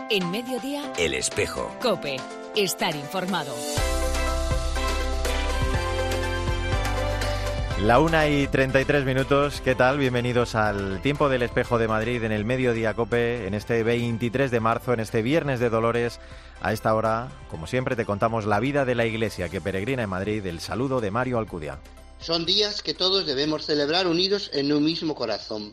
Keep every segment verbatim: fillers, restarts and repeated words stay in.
En Mediodía, El Espejo. COPE. Estar informado. La una y treinta y tres minutos, ¿qué tal? Bienvenidos al Tiempo del Espejo de Madrid en el Mediodía COPE, en este veintitrés de marzo, en este Viernes de Dolores. A esta hora, como siempre, te contamos la vida de la Iglesia que peregrina en Madrid. El saludo de Mario Alcudia. Son días que todos debemos celebrar unidos en un mismo corazón.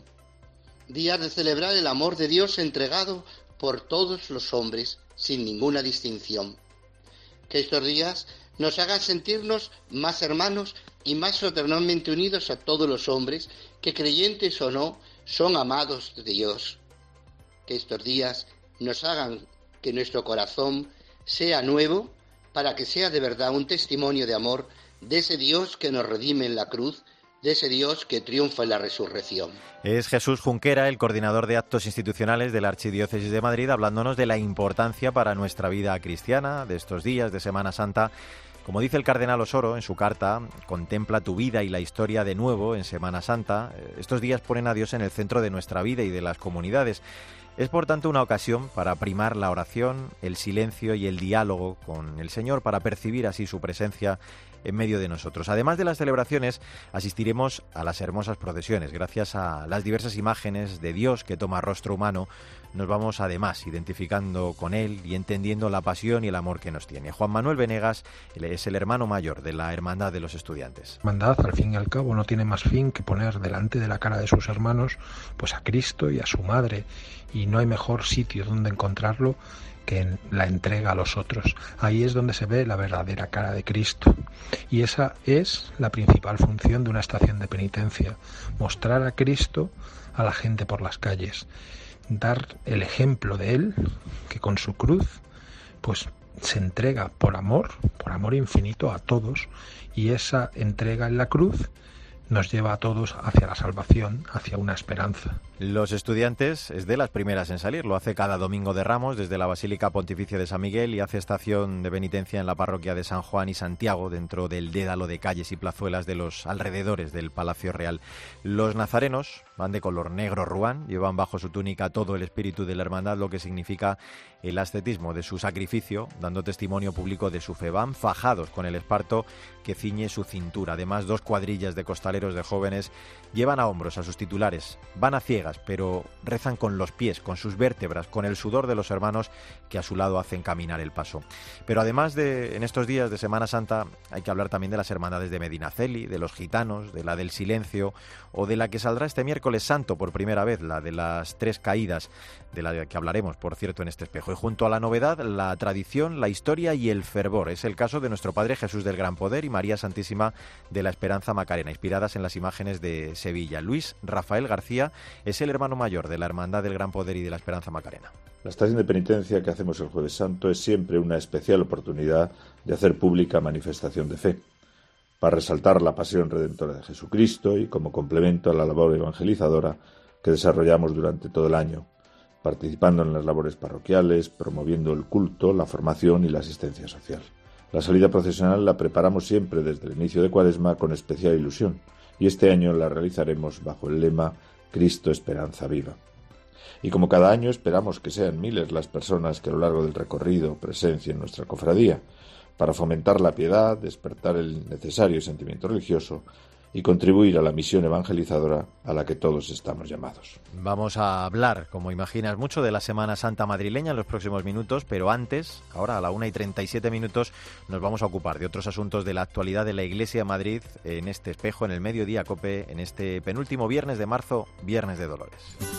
Días de celebrar el amor de Dios entregado por todos los hombres, sin ninguna distinción. Que estos días nos hagan sentirnos más hermanos y más fraternalmente unidos a todos los hombres que, creyentes o no, son amados de Dios. Que estos días nos hagan que nuestro corazón sea nuevo para que sea de verdad un testimonio de amor de ese Dios que nos redime en la cruz, de ese Dios que triunfa en la resurrección. Es Jesús Junquera, el coordinador de actos institucionales de la Archidiócesis de Madrid, hablándonos de la importancia para nuestra vida cristiana de estos días de Semana Santa. Como dice el cardenal Osoro en su carta, contempla tu vida y la historia de nuevo en Semana Santa. Estos días ponen a Dios en el centro de nuestra vida y de las comunidades. Es por tanto una ocasión para primar la oración, el silencio y el diálogo con el Señor, para percibir así su presencia en medio de nosotros. Además de las celebraciones, asistiremos a las hermosas procesiones. Gracias a las diversas imágenes de Dios que toma rostro humano, nos vamos además identificando con Él y entendiendo la pasión y el amor que nos tiene. Juan Manuel Venegas es el hermano mayor de la Hermandad de los Estudiantes. La hermandad, al fin y al cabo, no tiene más fin que poner delante de la cara de sus hermanos pues a Cristo y a su Madre, y no hay mejor sitio donde encontrarlo que en la entrega a los otros. Ahí es donde se ve la verdadera cara de Cristo. Y esa es la principal función de una estación de penitencia: mostrar a Cristo a la gente por las calles, dar el ejemplo de Él, que con su cruz pues se entrega por amor, por amor infinito a todos, y esa entrega en la cruz nos lleva a todos hacia la salvación, hacia una esperanza. Los Estudiantes es de las primeras en salir. Lo hace cada domingo de Ramos desde la Basílica Pontificia de San Miguel y hace estación de penitencia en la parroquia de San Juan y Santiago, dentro del dédalo de calles y plazuelas de los alrededores del Palacio Real. Los nazarenos van de color negro ruán, llevan bajo su túnica todo el espíritu de la hermandad, lo que significa el ascetismo de su sacrificio, dando testimonio público de su fe. Van fajados con el esparto que ciñe su cintura. Además, dos cuadrillas de costaleros de jóvenes llevan a hombros a sus titulares. Van a ciegas, pero rezan con los pies, con sus vértebras, con el sudor de los hermanos que a su lado hacen caminar el paso. Pero además de, en estos días de Semana Santa, hay que hablar también de las hermandades de Medinaceli, de los gitanos, de la del silencio, o de la que saldrá este miércoles santo por primera vez, la de las tres caídas, de la que hablaremos, por cierto, en este espejo. Y junto a la novedad, la tradición, la historia y el fervor. Es el caso de nuestro Padre Jesús del Gran Poder y María Santísima de la Esperanza Macarena, inspiradas en las imágenes de Sevilla. Luis Rafael García es el hermano mayor de la Hermandad del Gran Poder y de la Esperanza Macarena. La estación de penitencia que hacemos el Jueves Santo es siempre una especial oportunidad de hacer pública manifestación de fe, para resaltar la pasión redentora de Jesucristo y como complemento a la labor evangelizadora que desarrollamos durante todo el año, participando en las labores parroquiales, promoviendo el culto, la formación y la asistencia social. La salida procesional la preparamos siempre desde el inicio de Cuaresma con especial ilusión, y este año la realizaremos bajo el lema Cristo Esperanza Viva. Y como cada año esperamos que sean miles las personas que a lo largo del recorrido presencien nuestra cofradía, para fomentar la piedad, despertar el necesario sentimiento religioso y contribuir a la misión evangelizadora a la que todos estamos llamados. Vamos a hablar, como imaginas, mucho de la Semana Santa madrileña en los próximos minutos, pero antes, ahora a la una y treinta y siete minutos, nos vamos a ocupar de otros asuntos de la actualidad de la Iglesia de Madrid en este espejo, en el Mediodía COPE, en este penúltimo viernes de marzo, Viernes de Dolores.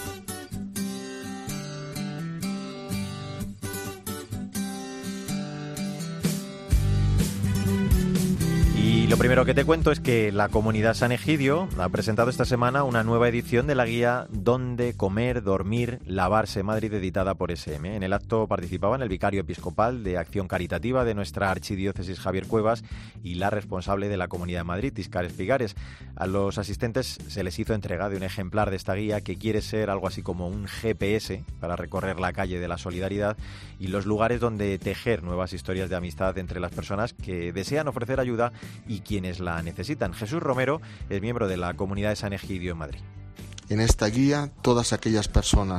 Y lo primero que te cuento es que la Comunidad San Egidio ha presentado esta semana una nueva edición de la guía Dónde comer, dormir, lavarse Madrid, editada por S M. En el acto participaban el vicario episcopal de Acción Caritativa de nuestra archidiócesis, Javier Cuevas, y la responsable de la Comunidad de Madrid, Iscar Espigares. A los asistentes se les hizo entrega de un ejemplar de esta guía que quiere ser algo así como un G P S para recorrer la calle de la solidaridad y los lugares donde tejer nuevas historias de amistad entre las personas que desean ofrecer ayuda y quienes la necesitan. Jesús Romero es miembro de la Comunidad de San Egidio en Madrid. En esta guía, todas aquellas personas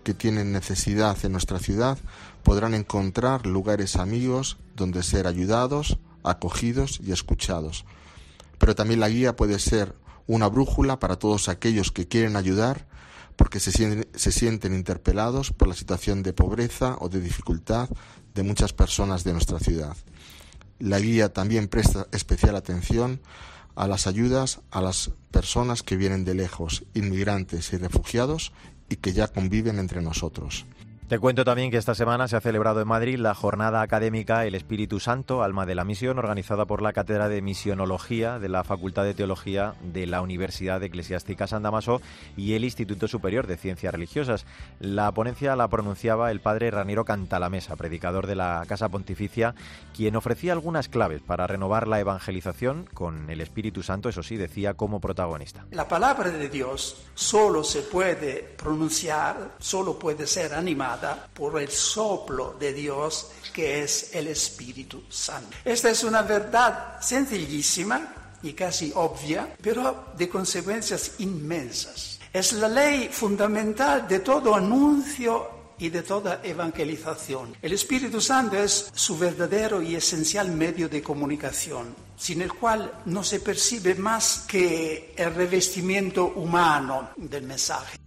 que tienen necesidad en nuestra ciudad podrán encontrar lugares amigos donde ser ayudados, acogidos y escuchados. Pero también la guía puede ser una brújula para todos aquellos que quieren ayudar porque se sienten, se sienten interpelados por la situación de pobreza o de dificultad de muchas personas de nuestra ciudad. La guía también presta especial atención a las ayudas a las personas que vienen de lejos, inmigrantes y refugiados, y que ya conviven entre nosotros. Te cuento también que esta semana se ha celebrado en Madrid la jornada académica El Espíritu Santo, Alma de la Misión, organizada por la Cátedra de Misionología de la Facultad de Teología de la Universidad Eclesiástica San Damaso y el Instituto Superior de Ciencias Religiosas. La ponencia la pronunciaba el padre Raniero Cantalamesa, predicador de la Casa Pontificia, quien ofrecía algunas claves para renovar la evangelización con el Espíritu Santo, eso sí, decía, como protagonista. La palabra de Dios solo se puede pronunciar, solo puede ser animada por el soplo de Dios, que es el Espíritu Santo. Esta es una verdad sencillísima y casi obvia, pero de consecuencias inmensas. Es la ley fundamental de todo anuncio y de toda evangelización. El Espíritu Santo es su verdadero y esencial medio de comunicación, sin el cual no se percibe más que el revestimiento humano del mensaje.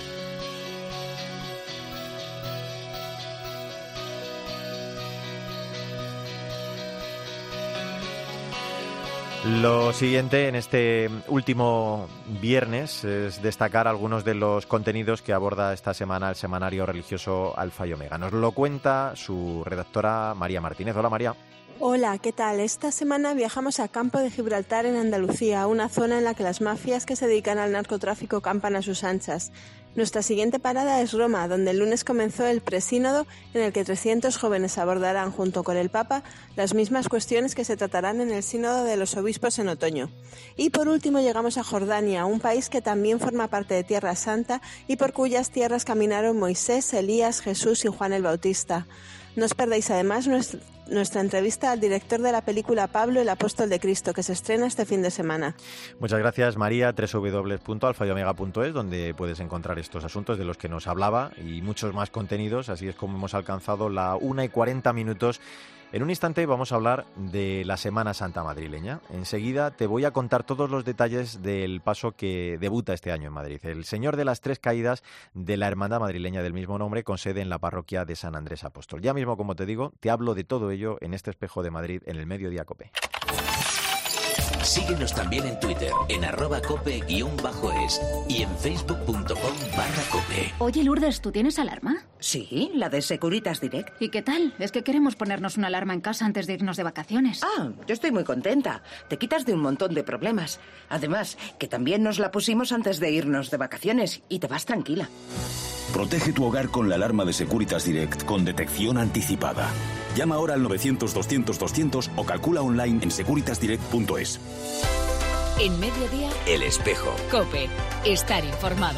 Lo siguiente en este último viernes es destacar algunos de los contenidos que aborda esta semana el semanario religioso Alfa y Omega. Nos lo cuenta su redactora María Martínez. Hola, María. Hola, ¿qué tal? Esta semana viajamos a Campo de Gibraltar, en Andalucía, una zona en la que las mafias que se dedican al narcotráfico campan a sus anchas. Nuestra siguiente parada es Roma, donde el lunes comenzó el presínodo en el que trescientos jóvenes abordarán junto con el Papa las mismas cuestiones que se tratarán en el sínodo de los obispos en otoño. Y por último llegamos a Jordania, un país que también forma parte de Tierra Santa y por cuyas tierras caminaron Moisés, Elías, Jesús y Juan el Bautista. No os perdáis además nuestra, nuestra entrevista al director de la película Pablo, el apóstol de Cristo, que se estrena este fin de semana. Muchas gracias, María. doble u doble u doble u punto alfa y omega punto es, donde puedes encontrar estos asuntos de los que nos hablaba y muchos más contenidos. Así es como hemos alcanzado la una y cuarenta minutos. En un instante vamos a hablar de la Semana Santa madrileña. Enseguida te voy a contar todos los detalles del paso que debuta este año en Madrid. El Señor de las Tres Caídas de la Hermandad Madrileña del mismo nombre, con sede en la parroquia de San Andrés Apóstol. Ya mismo, como te digo, te hablo de todo ello en este Espejo de Madrid, en el Mediodía COPE. Síguenos también en Twitter, en arroba cope guión bajo es y en facebook.com barra cope. Oye, Lourdes, ¿tú tienes alarma? Sí, la de Securitas Direct. ¿Y qué tal? Es que queremos ponernos una alarma en casa antes de irnos de vacaciones. Ah, yo estoy muy contenta. Te quitas de un montón de problemas. Además, que también nos la pusimos antes de irnos de vacaciones y te vas tranquila. Protege tu hogar con la alarma de Securitas Direct con detección anticipada. Llama ahora al novecientos doscientos doscientos o calcula online en securitas direct punto es. En Mediodía, El Espejo. COPE. Estar informado.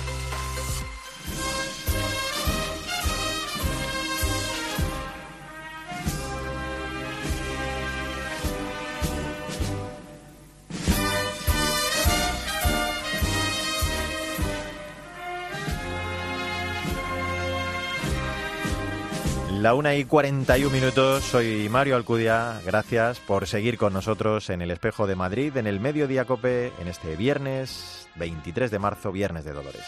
La una y cuarenta y un minutos, soy Mario Alcudia, gracias por seguir con nosotros en el Espejo de Madrid, en el Mediodía COPE, en este viernes veintitrés de marzo, Viernes de Dolores.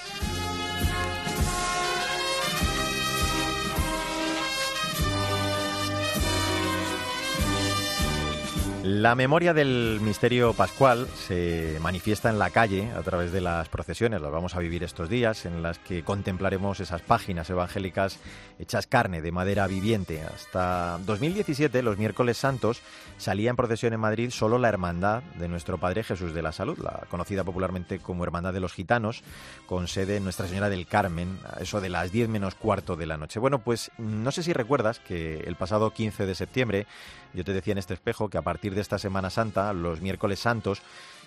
La memoria del misterio pascual se manifiesta en la calle a través de las procesiones, las vamos a vivir estos días, en las que contemplaremos esas páginas evangélicas hechas carne, de madera viviente. Hasta dos mil diecisiete, los miércoles santos, salía en procesión en Madrid solo la Hermandad de Nuestro Padre Jesús de la Salud, la conocida popularmente como Hermandad de los Gitanos, con sede en Nuestra Señora del Carmen, a eso de las diez menos cuarto de la noche. Bueno, pues no sé si recuerdas que el pasado quince de septiembre yo te decía en este espejo que a partir de esta Semana Santa, los miércoles santos,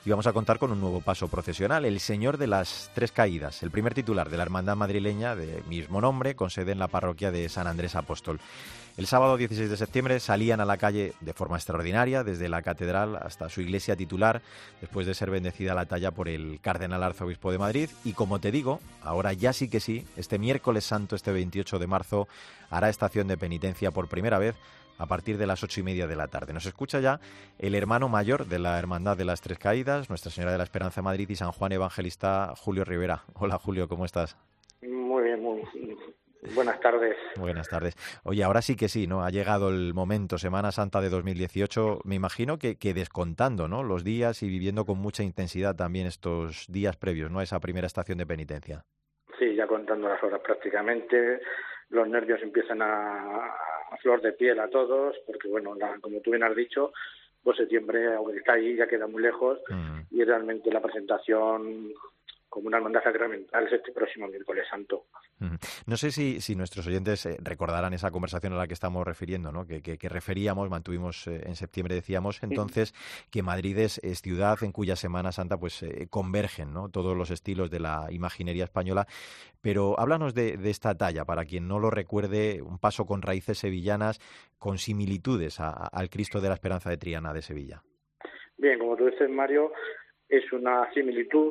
y vamos a contar con un nuevo paso procesional, el Señor de las Tres Caídas, el primer titular de la hermandad madrileña de mismo nombre, con sede en la parroquia de San Andrés Apóstol. El sábado dieciséis de septiembre salían a la calle de forma extraordinaria, desde la catedral hasta su iglesia titular, después de ser bendecida la talla por el cardenal arzobispo de Madrid. Y como te digo, ahora ya sí que sí, este miércoles santo, este veintiocho de marzo, hará estación de penitencia por primera vez a partir de las ocho y media de la tarde. Nos escucha ya el hermano mayor de la Hermandad de las Tres Caídas, Nuestra Señora de la Esperanza de Madrid y San Juan Evangelista, Julio Rivera. Hola Julio, ¿cómo estás? Muy bien, muy buenas tardes. Buenas tardes. Oye, ahora sí que sí, ¿no? Ha llegado el momento, Semana Santa de dos mil dieciocho, me imagino que, que descontando, ¿no?, los días y viviendo con mucha intensidad también estos días previos, ¿no?, a esa primera estación de penitencia. Sí, ya contando las horas prácticamente, los nervios empiezan a, a flor de piel a todos, porque bueno, la, como tú bien has dicho, pues septiembre, aunque está ahí, ya queda muy lejos, mm. y realmente la presentación como una hermandad sacramental es este próximo miércoles santo. Mm. No sé si, si nuestros oyentes eh, recordarán esa conversación a la que estamos refiriendo, ¿no?, que, que, que referíamos, mantuvimos eh, en septiembre, decíamos entonces sí. que Madrid es, es ciudad en cuya Semana Santa pues eh, convergen, ¿no?, todos los estilos de la imaginería española, pero háblanos de, de esta talla, para quien no lo recuerde, un paso con raíces sevillanas, con similitudes a, a, al Cristo de la Esperanza de Triana de Sevilla. Bien, como tú dices, Mario, es una similitud,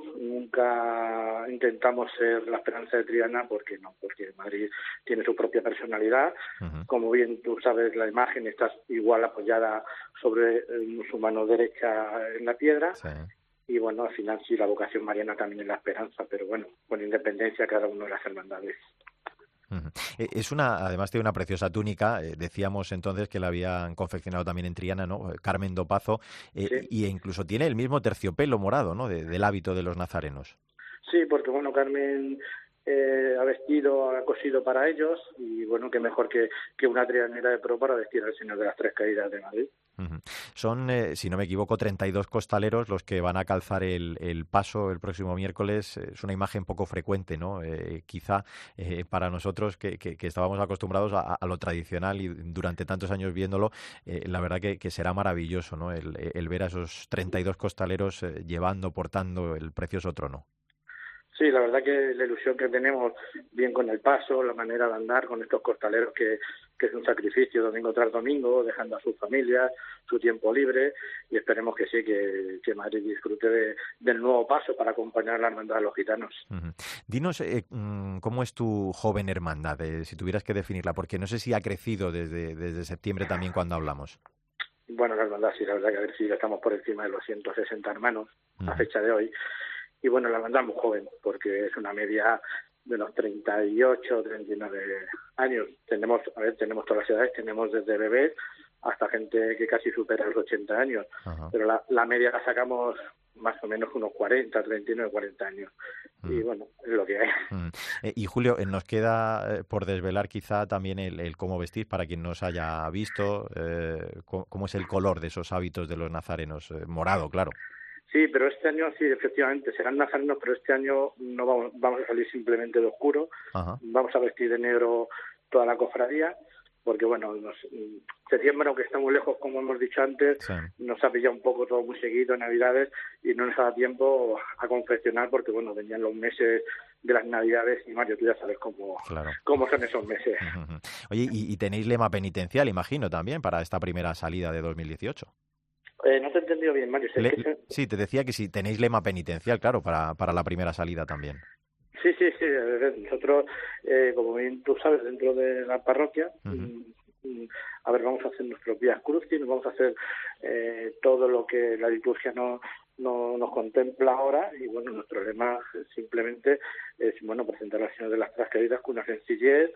nunca intentamos ser la Esperanza de Triana, porque no, porque Madrid tiene su propia personalidad. Uh-huh. Como bien tú sabes, la imagen está igual apoyada sobre eh, su mano derecha en la piedra. Sí. Y bueno, al final sí, la vocación mariana también es la esperanza, pero bueno, con independencia cada una de las hermandades. Uh-huh. Es una, además tiene una preciosa túnica, eh, decíamos entonces que la habían confeccionado también en Triana, ¿no?, Carmen Dopazo, eh, sí. y incluso tiene el mismo terciopelo morado, ¿no?, de, del hábito de los nazarenos. Sí, porque bueno, Carmen eh, ha vestido, ha cosido para ellos, y bueno, qué mejor que, que una trianera de pro para vestir al Señor de las Tres Caídas de Madrid. Uh-huh. Son, eh, si no me equivoco, treinta y dos costaleros los que van a calzar el, el paso el próximo miércoles. Es una imagen poco frecuente, ¿no? Eh, quizá eh, para nosotros que, que, que estábamos acostumbrados a, a lo tradicional y durante tantos años viéndolo, eh, la verdad que, que será maravilloso, ¿no?, el, el ver a esos treinta y dos costaleros eh, llevando, portando el precioso trono. Sí, la verdad que la ilusión que tenemos, bien con el paso, la manera de andar con estos costaleros, que, que es un sacrificio domingo tras domingo, dejando a sus familias, su tiempo libre, y esperemos que sí, que, que Madrid disfrute de, del nuevo paso para acompañar a la hermandad de los gitanos. Uh-huh. Dinos, eh, ¿cómo es tu joven hermandad, eh, si tuvieras que definirla? Porque no sé si ha crecido desde, desde septiembre también cuando hablamos. Bueno, la hermandad sí, la verdad que ha crecido, estamos por encima de los ciento sesenta hermanos uh-huh. a fecha de hoy. Y bueno, la hermandad es muy joven, porque es una media de los treinta y ocho, treinta y nueve años. Tenemos, a ver, tenemos todas las edades, tenemos desde bebés hasta gente que casi supera los ochenta años. Uh-huh. Pero la, la media la sacamos más o menos unos cuarenta, treinta y nueve, cuarenta años. Uh-huh. Y bueno, es lo que hay. Uh-huh. Eh, y Julio, eh, nos queda eh, por desvelar quizá también el, el cómo vestir, para quien no os haya visto, eh, cómo, cómo es el color de esos hábitos de los nazarenos, eh, morado, claro. Sí, pero este año sí, efectivamente, serán nazarenos, pero este año no vamos, vamos a salir simplemente de oscuro. Ajá. Vamos a vestir de negro toda la cofradía, porque bueno, nos, septiembre, aunque está muy lejos, como hemos dicho antes, sí. nos ha pillado un poco todo muy seguido en Navidades y no nos ha dado tiempo a confeccionar, porque bueno, venían los meses de las Navidades y Mario, tú ya sabes cómo, claro. cómo son esos meses. Uh-huh. Oye, y, y tenéis lema penitencial, imagino, también, para esta primera salida de dos mil dieciocho. Eh, no te he entendido bien, Mario. Le, que... Sí, te decía que si tenéis lema penitencial, claro, para, para la primera salida también. Sí, sí, sí. Nosotros, eh, como bien tú sabes, dentro de la parroquia, uh-huh. mm, a ver, vamos a hacer nuestros Vía Crucis, vamos a hacer eh, todo lo que la liturgia no, no nos contempla ahora, y bueno, nuestro lema simplemente es, bueno, presentar al Señor de las Tres Caídas con una sencillez.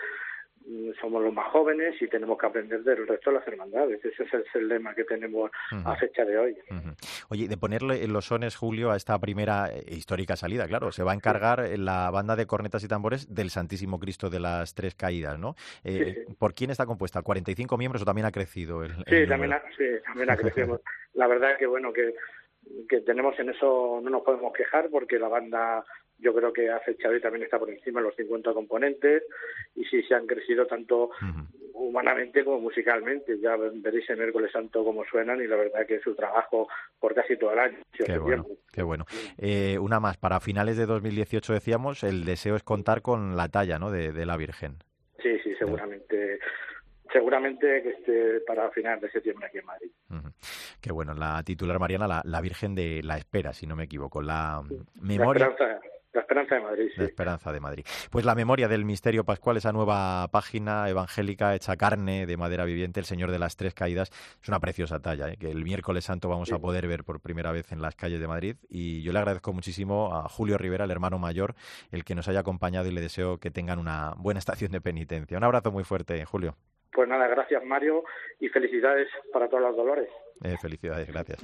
Somos los más jóvenes y tenemos que aprender del resto de las hermandades. Ese es el lema que tenemos uh-huh. a fecha de hoy. Uh-huh. Oye, de ponerle los sones, Julio, a esta primera eh, histórica salida, claro, se va a encargar sí. la banda de cornetas y tambores del Santísimo Cristo de las Tres Caídas, ¿no? Eh, sí, sí. ¿Por quién está compuesta? ¿cuarenta y cinco miembros o también ha crecido el, sí, el también ha, sí, también ha crecido. La verdad es que, bueno, que, que tenemos en eso, no nos podemos quejar, porque la banda... Yo creo que a fecha de hoy también está por encima de los cincuenta componentes, y sí se han crecido tanto uh-huh. humanamente como musicalmente. Ya veréis el miércoles santo cómo suenan, y la verdad que es su trabajo por casi todo el año. Qué bueno, qué bueno. Eh, una más, para finales de dos mil dieciocho decíamos, el deseo es contar con la talla, ¿no?, de, de la Virgen. Sí, sí, seguramente. Seguramente que esté para finales de septiembre aquí en Madrid. Uh-huh. Qué bueno, la titular mariana, la, la Virgen de la Espera, si no me equivoco, la sí. memoria... La esperanza, la esperanza de Madrid, sí. La Esperanza de Madrid. Pues la memoria del misterio pascual, esa nueva página evangélica hecha carne de madera viviente, el Señor de las Tres Caídas, es una preciosa talla, ¿eh?, que el miércoles santo vamos sí. a poder ver por primera vez en las calles de Madrid, y yo le agradezco muchísimo a Julio Rivera, el hermano mayor, el que nos haya acompañado, y le deseo que tengan una buena estación de penitencia. Un abrazo muy fuerte, Julio. Pues nada, gracias Mario, y felicidades para todos los dolores. Eh, felicidades, gracias.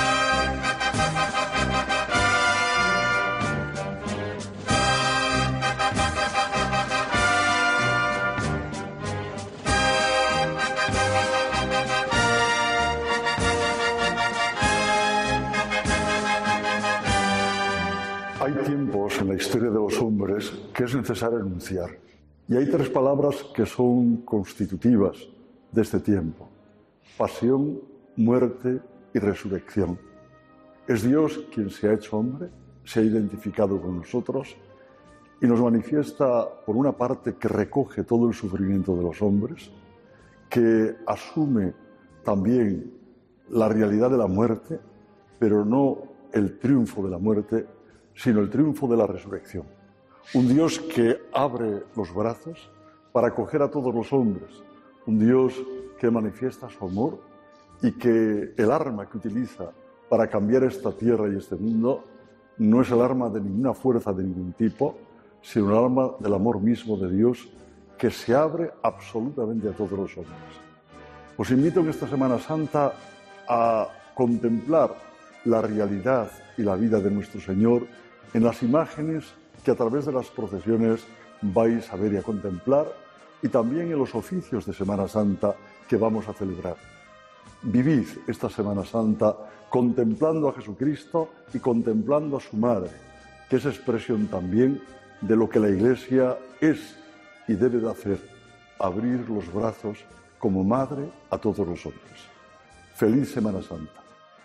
Hay tiempos en la historia de los hombres que es necesario anunciar. Y hay tres palabras que son constitutivas de este tiempo: pasión, muerte y resurrección. Es Dios quien se ha hecho hombre, se ha identificado con nosotros y nos manifiesta, por una parte, que recoge todo el sufrimiento de los hombres, que asume también la realidad de la muerte, pero no el triunfo de la muerte, sino el triunfo de la resurrección. Un Dios que abre los brazos para acoger a todos los hombres. Un Dios que manifiesta su amor, y que el arma que utiliza para cambiar esta tierra y este mundo no es el arma de ninguna fuerza de ningún tipo, sino el arma del amor mismo de Dios, que se abre absolutamente a todos los hombres. Os invito en esta Semana Santa a contemplar la realidad y la vida de nuestro Señor en las imágenes que a través de las procesiones vais a ver y a contemplar, y también en los oficios de Semana Santa que vamos a celebrar. Vivid esta Semana Santa contemplando a Jesucristo y contemplando a su Madre, que es expresión también de lo que la Iglesia es y debe de hacer: abrir los brazos como Madre a todos los hombres. Feliz Semana Santa.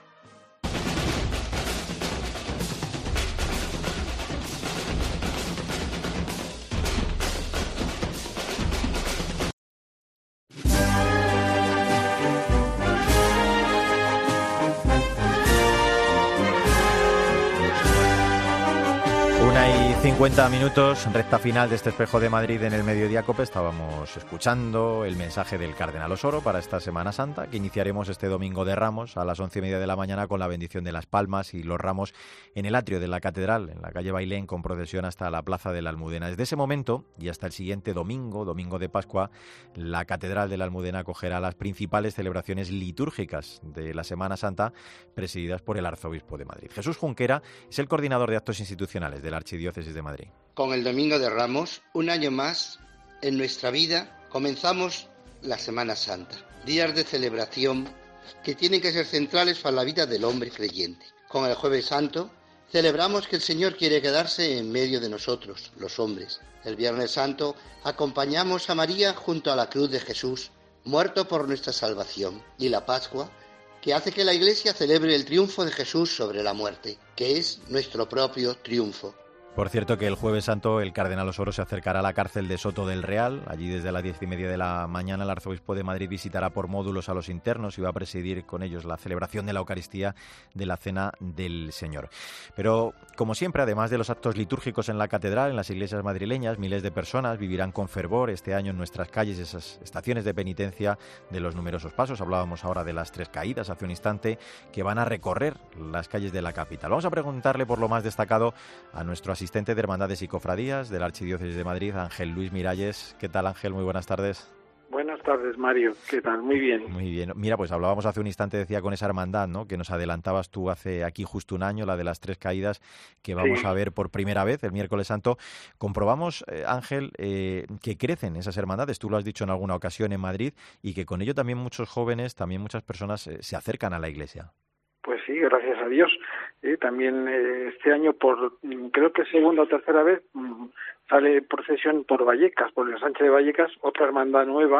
cincuenta minutos, recta final de este Espejo de Madrid en el Mediodía COPE. Estábamos escuchando el mensaje del Cardenal Osoro para esta Semana Santa, que iniciaremos este domingo de Ramos a las once y media de la mañana con la bendición de las palmas y los ramos en el atrio de la Catedral, en la calle Bailén, con procesión hasta la Plaza de la Almudena. Desde ese momento y hasta el siguiente domingo, domingo de Pascua, la Catedral de la Almudena acogerá las principales celebraciones litúrgicas de la Semana Santa, presididas por el Arzobispo de Madrid. Jesús Junquera es el coordinador de actos institucionales de la Archidiócesis de Madrid. Con el Domingo de Ramos, un año más en nuestra vida, comenzamos la Semana Santa. Días de celebración que tienen que ser centrales para la vida del hombre creyente. Con el Jueves Santo celebramos que el Señor quiere quedarse en medio de nosotros, los hombres. El Viernes Santo acompañamos a María junto a la cruz de Jesús, muerto por nuestra salvación. Y la Pascua, que hace que la Iglesia celebre el triunfo de Jesús sobre la muerte, que es nuestro propio triunfo. Por cierto, que el Jueves Santo el Cardenal Osoro se acercará a la cárcel de Soto del Real. Allí desde las diez y media de la mañana el Arzobispo de Madrid visitará por módulos a los internos y va a presidir con ellos la celebración de la Eucaristía de la Cena del Señor. Pero, como siempre, además de los actos litúrgicos en la catedral, en las iglesias madrileñas, miles de personas vivirán con fervor este año en nuestras calles esas estaciones de penitencia de los numerosos pasos. Hablábamos ahora de las Tres Caídas hace un instante, que van a recorrer las calles de la capital. Vamos a preguntarle por lo más destacado a nuestro asistente de Hermandades y Cofradías de la Archidiócesis de Madrid, Ángel Luis Miralles. ¿Qué tal, Ángel? Muy buenas tardes. Buenas tardes, Mario. ¿Qué tal? Muy bien. Muy bien. Mira, pues hablábamos hace un instante, decía, con esa hermandad, ¿no?, que nos adelantabas tú hace aquí justo un año, la de las Tres Caídas, que vamos sí. a ver por primera vez el miércoles santo. Comprobamos, eh, Ángel, eh, que crecen esas hermandades, tú lo has dicho en alguna ocasión en Madrid, y que con ello también muchos jóvenes, también muchas personas eh, se acercan a la Iglesia. Pues sí, gracias a Dios. Eh, también eh, este año, por creo que segunda o tercera vez, sale procesión por Vallecas, por el Sánchez de Vallecas, otra hermandad nueva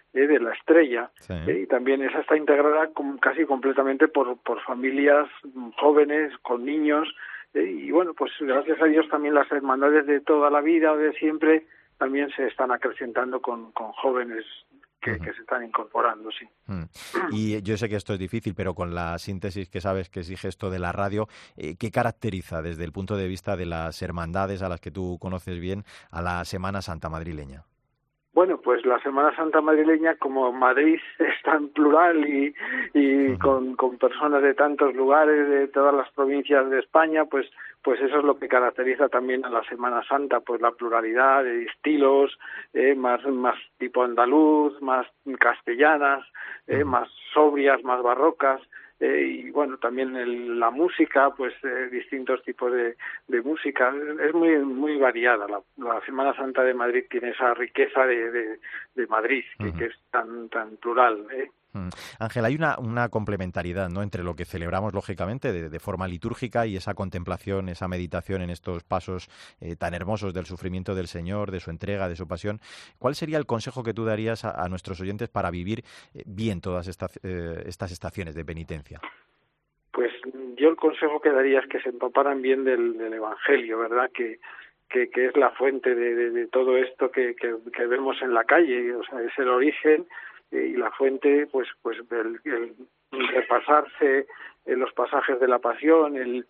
eh, de la Estrella, sí. eh, y también esa está integrada com- casi completamente por, por familias jóvenes, con niños, eh, y bueno, pues gracias a Dios también las hermandades de toda la vida o de siempre también se están acrecentando con, con jóvenes que, uh-huh. que se están incorporando, sí. Mm. Y yo sé que esto es difícil, pero con la síntesis que sabes que exige esto de la radio, eh, ¿qué caracteriza desde el punto de vista de las hermandades a las que tú conoces bien a la Semana Santa madrileña? Bueno, pues la Semana Santa madrileña, como Madrid es tan plural y, y uh-huh. con, con personas de tantos lugares, de todas las provincias de España, pues pues eso es lo que caracteriza también a la Semana Santa, pues la pluralidad de estilos, eh, más más tipo andaluz, más castellanas, eh, uh-huh. más sobrias, más barrocas. Eh, y bueno, también el, la música, pues eh, distintos tipos de, de música, es muy muy variada. La, la Semana Santa de Madrid tiene esa riqueza de, de, de Madrid, que, uh-huh. que es tan tan plural, ¿eh? Ángel, hay una, una complementariedad, ¿no?, entre lo que celebramos, lógicamente, de, de forma litúrgica y esa contemplación, esa meditación en estos pasos eh, tan hermosos del sufrimiento del Señor, de su entrega, de su pasión. ¿Cuál sería el consejo que tú darías a, a nuestros oyentes para vivir eh, bien todas estas, eh, estas estaciones de penitencia? Pues yo el consejo que daría es que se empaparan bien del, del Evangelio, ¿verdad?, que que, que es la fuente de, de, de todo esto que, que, que vemos en la calle, o sea, es el origen y la fuente, pues pues el, el repasarse en los pasajes de la Pasión, el,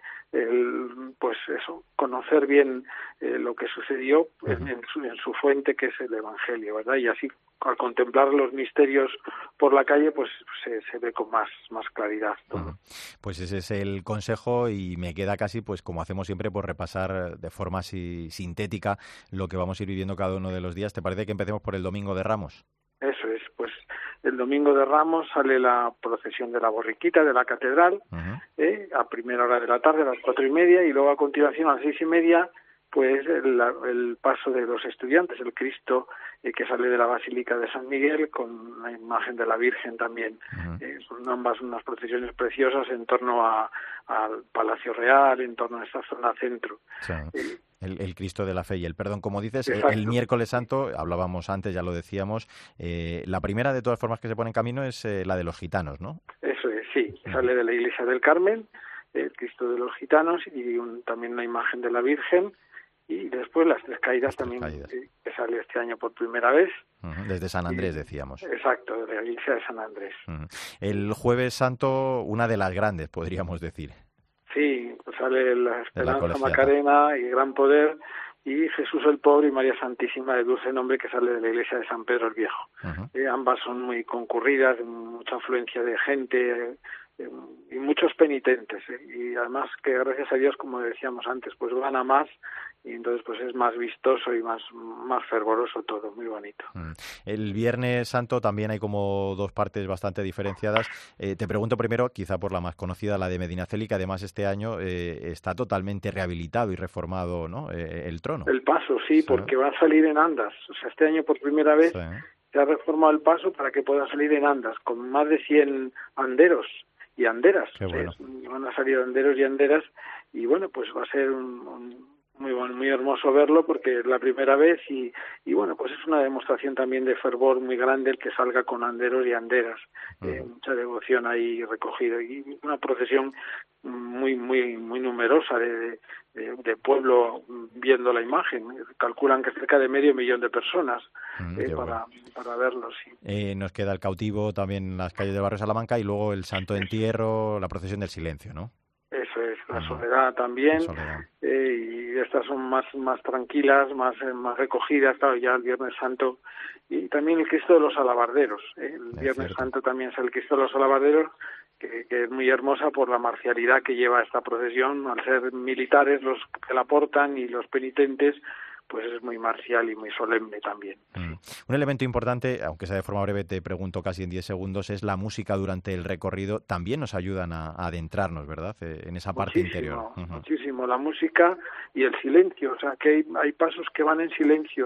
el pues eso, conocer bien eh, lo que sucedió en, en, su, en su fuente, que es el Evangelio, ¿verdad? Y así, al contemplar los misterios por la calle, pues se, se ve con más más claridad todo. Pues ese es el consejo, y me queda casi, pues como hacemos siempre, por repasar de forma así sintética lo que vamos a ir viviendo cada uno de los días. ¿Te parece que empecemos por el Domingo de Ramos? Eso es, pues el Domingo de Ramos sale la procesión de la borriquita de la catedral, uh-huh. eh, a primera hora de la tarde, a las cuatro y media, y luego a continuación a las seis y media, pues el, el paso de los estudiantes, el Cristo eh, que sale de la Basílica de San Miguel con la imagen de la Virgen también. Uh-huh. Eh, son ambas unas procesiones preciosas en torno a, al Palacio Real, en torno a esta zona centro. Sí. Eh, El, el Cristo de la Fe y el Perdón, como dices. Exacto. El miércoles santo, hablábamos antes, ya lo decíamos, eh, la primera de todas formas que se pone en camino es eh, la de los gitanos, ¿no? Eso es, sí, sale de la Iglesia del Carmen, el Cristo de los gitanos, y un, también una imagen de la Virgen, y después las tres caídas las tres también, caídas. Eh, que sale este año por primera vez. Uh-huh. Desde San Andrés, y, decíamos. Exacto, de la Iglesia de San Andrés. Uh-huh. El jueves santo, una de las grandes, podríamos decir. Sí, pues sale la Esperanza la Macarena y Gran Poder, y Jesús el Pobre y María Santísima de Dulce Nombre, que sale de la iglesia de San Pedro el Viejo. Uh-huh. Eh, ambas son muy concurridas, mucha afluencia de gente eh, y muchos penitentes. Eh, y además que gracias a Dios, como decíamos antes, pues van a más, y entonces pues es más vistoso y más más fervoroso todo, muy bonito. El Viernes Santo también hay como dos partes bastante diferenciadas. Eh, te pregunto primero, quizá por la más conocida, la de Medinaceli, que además este año eh, está totalmente rehabilitado y reformado, ¿no?, eh, el trono. El paso, sí, sí, porque va a salir en andas. O sea, este año por primera vez sí. se ha reformado el paso para que pueda salir en andas, con más de cien anderos y anderas. Qué bueno. O sea, van a salir anderos y anderas, y bueno, pues va a ser un... un muy bueno, muy hermoso verlo, porque es la primera vez, y, y bueno, pues es una demostración también de fervor muy grande el que salga con anderos y anderas. Uh-huh. Eh, mucha devoción ahí recogida, y una procesión muy muy muy numerosa de, de, de pueblo viendo la imagen. Calculan que cerca de medio millón de personas uh-huh, eh, para, bueno. para verlo. Sí. Eh, nos queda el cautivo también en las calles del barrio Salamanca, y luego el Santo Entierro, la procesión del silencio, ¿no? Eso es, la soledad también, la soledad. Eh, y estas son más más tranquilas, más eh, más recogidas, claro, ya el Viernes Santo, y también el Cristo de los Alabarderos, ¿eh? el es Viernes cierto. Santo también es el Cristo de los Alabarderos, que, que es muy hermosa por la marcialidad que lleva esta procesión, al ser militares los que la portan y los penitentes, pues es muy marcial y muy solemne también. Mm. Un elemento importante, aunque sea de forma breve, te pregunto casi en diez segundos, es la música durante el recorrido. También nos ayudan a, a adentrarnos, ¿verdad?, eh, en esa parte muchísimo, interior. Uh-huh. Muchísimo, la música y el silencio. O sea, que hay, hay pasos que van en silencio,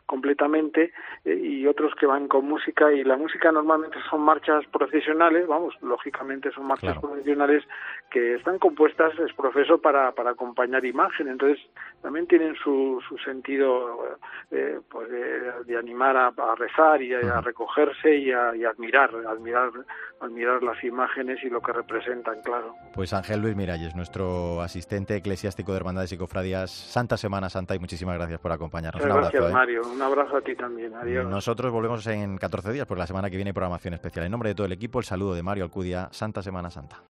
completamente, eh, y otros que van con música, y la música normalmente son marchas procesionales, vamos, lógicamente son marchas claro. procesionales que están compuestas, es profeso, para, para acompañar imagen, entonces también tienen su, su sentido eh, pues de, de animar a, a rezar y a, a recogerse y a, y a admirar, admirar, admirar las imágenes y lo que representan, claro. Pues Ángel Luis Miralles, nuestro asistente eclesiástico de Hermandades y Cofradías, Santa Semana Santa, y muchísimas gracias por acompañarnos. Muchas un abrazo, gracias, ¿eh? Mario. Un abrazo a ti también. Adiós. Nosotros volvemos en catorce días, porque la semana que viene hay programación especial. En nombre de todo el equipo, el saludo de Mario Alcudia. Santa Semana Santa.